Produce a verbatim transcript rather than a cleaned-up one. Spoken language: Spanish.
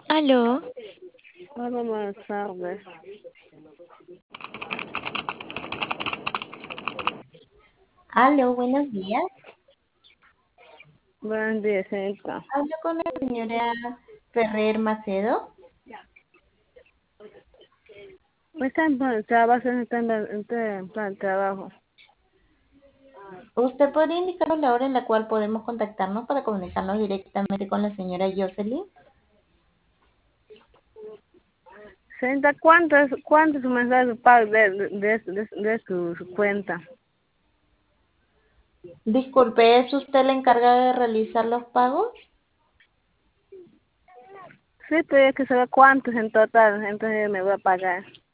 Aló, Hola, buenas tardes. Aló, buenos días. Buenos días, señorita. Hablo con la señora Ferrer Macedo. Está en plan de trabajo, está en está en plan de trabajo. ¿Usted podría indicarnos la hora en la cual podemos contactarnos para comunicarnos directamente con la señora Jocelyn? Señorita, ¿cuánto es, cuánto es su mensaje pago de, de, de, de, de su, su cuenta? Disculpe, ¿es usted la encargada de realizar los pagos? Sí, pero hay que saber cuánto es en total, entonces me voy a pagar.